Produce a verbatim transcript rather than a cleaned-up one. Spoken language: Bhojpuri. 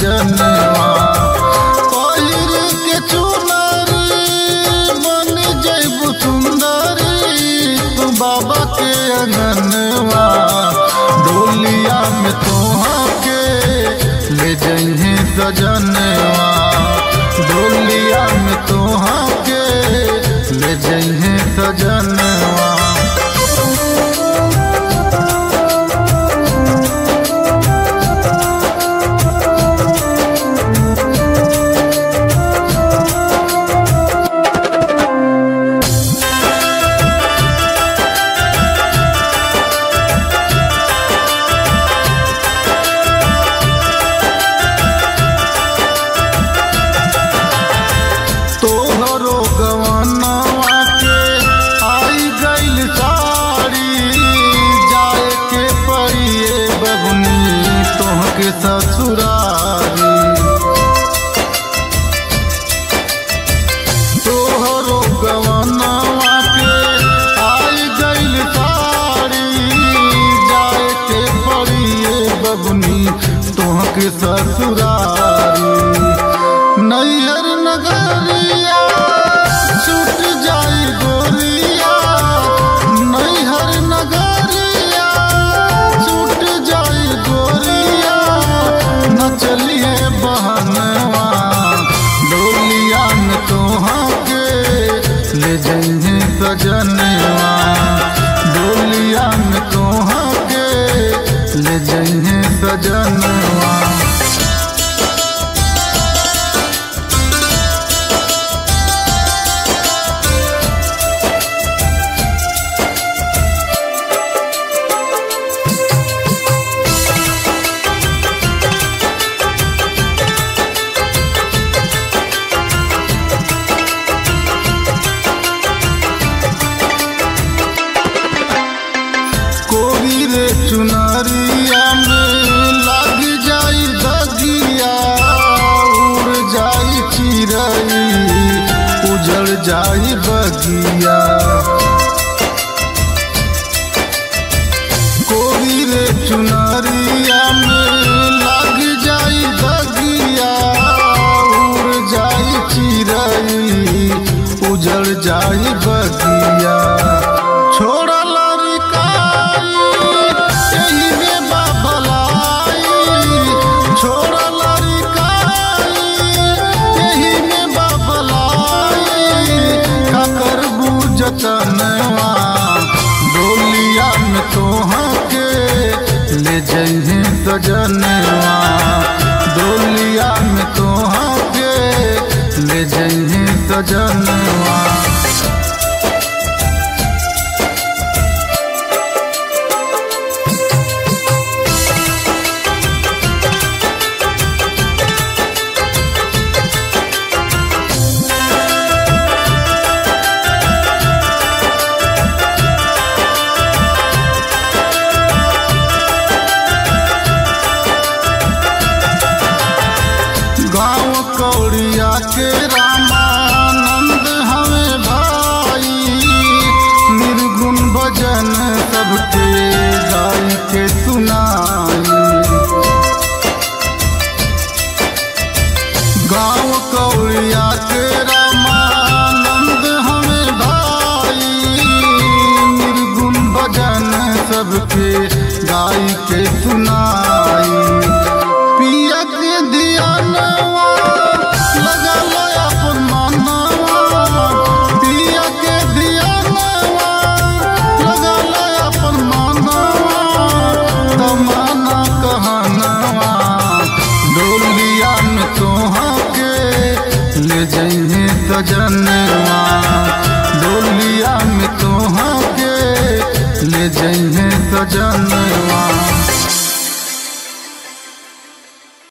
सजनवा पहिर के चुनरी बन जइबू सुंदरी तू बाबा के अंगनवा डोलिया में तोहा के ले जइहे सजनवा डोलिया में तोहा के ले जइहे सजनवा। तोहरो गवनवा के आई गइल साड़ी जाए के परिए बबनी तोहके ससुरारी तोहरो गवनवा के आई गइल साड़ी जाए के परिए बबनी तोहके ससुरारी नैहर नगरिया छूट जाई गोरिया नैहर नगरिया छूट जाई गोरिया न चलिए बहनवा डोलिया में तोहा के ले जइहे सजनवा डोलिया में तोहा के ले जइहे सजनवा। कोरी रे चुनरिया में लग जाई दगिया उड़ जाई चिरई उजड़ जाई बगिया कोरी रे चुनरिया में लग जाई दगिया उड़ जाई चिरई उजड़ जाई बगिया छोड़ा जतनवा डोलिया में तोहा के ले जइहे सजनवा डोलिया में तोहा के ले जइहे सजनवा। गाँव कौड़िया के रामानंद हमें भाई निर्गुण भजन सबके गाई के सुनाई गाँव कौड़िया के रामानंद हमें भाई निर्गुण भजन सबके गाई के सुनाई पिया के धियानवा लगा लया परमानवा पिया के धियानवा लगा लया परमानवा तमाना कहनवा डोलिया में तोहा के ले जइहे सजनवा डोलिया में तोहा के ले जइहे सजनवा।